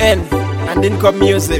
CN and Income Music.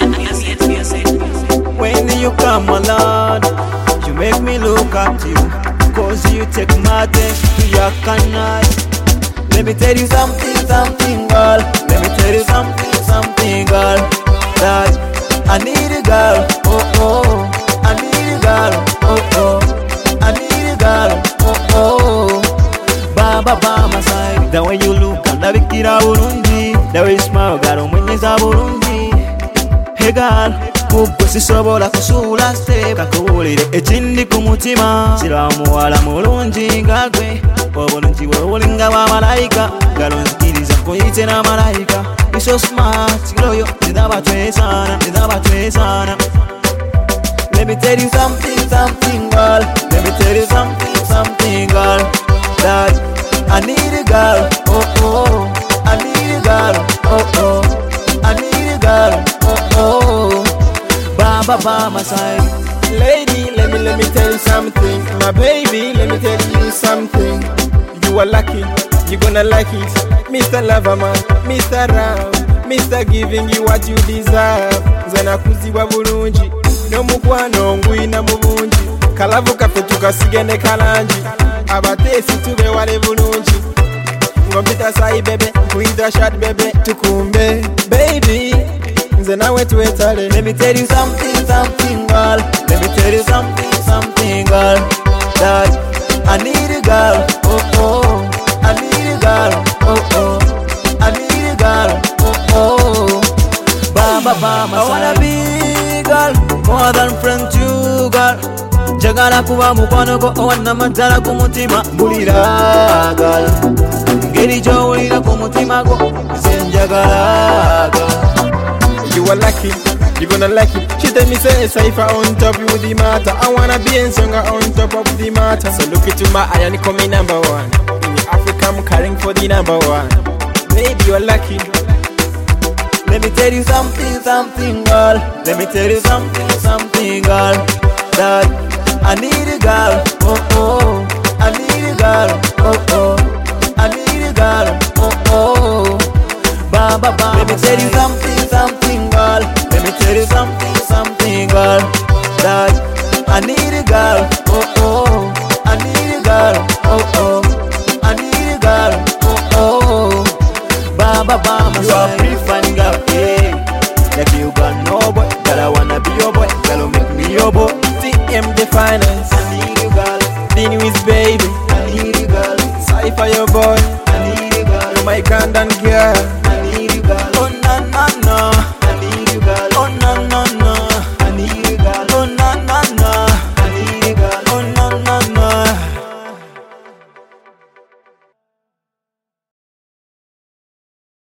When you come, my Lord, you make me look at you. Cause you take my things to your canal. Let me tell you something, girl. Let me tell you something, girl. That I need a girl, oh. I need a girl, oh. I need a girl, oh. Baba by my side. The way you look, ndabikira bulungi. The way you smile, got omwenyeza bulungi. Hey girl, kubwe sisobola kusula step. Kakubulire ekindi ku mutima. Sira muwala mulungi nga gwe. Obulungi bwe bulinga bwa malayika. Galo nzikiriza nkuyite na malayika. You so smart, girl, ndaba twesana. Let me tell you something, girl. Let me tell you something, girl. That I need a girl, oh. I need a girl, oh. I need a girl, oh. Baba by my side. Lady, let me tell you something. My baby, let me tell you something. You are lucky, you gonna like it. Mr. Loverman, Mr. Ram, Mr. Giving you what you deserve. Zena kuziwa bulungi, no mukwano ngwina mubungi. Kalavu kafe tukasigene kalanji. Abatesi tube wale bulungi. Ngompita sai bebe, kuida shot bebe. Tukumbe, baby, zena wetu etale. Let me tell you something, girl. Let me tell you something, girl. That I need a girl, oh. I need a girl, oh. I need a girl, oh. Baba by my side. I wanna be girl, more than friend to girl. Jagala kuba mukwano go owana matala ku mutima. Mbulira girl, ngeri gy'owulira ku mutima go nze njagala girl. You are lucky, you gonna like it. She tell me say a cipher on top you the matter. I wanna be in singer on top of the matter. So look into my eye and call me number one. In Africa I'm carrying for the number one. Baby, you are lucky. Let me tell you something, girl. Let me tell you something, girl. That I need a girl, oh. I need a girl, oh. I need a girl, oh. Baba. Let me tell you something, girl. Let me tell you something, girl. That I need a girl, oh. I need a girl, oh. I need a girl, oh. Baba by my side. You are pretty fine girl, yeah. Like you got no boy, girl I wanna be your boy. Girl make me your boy. TM the finance. I need a girl. Dini with baby. I need a girl. Cypher your boy. I need a girl. You're my grand girl.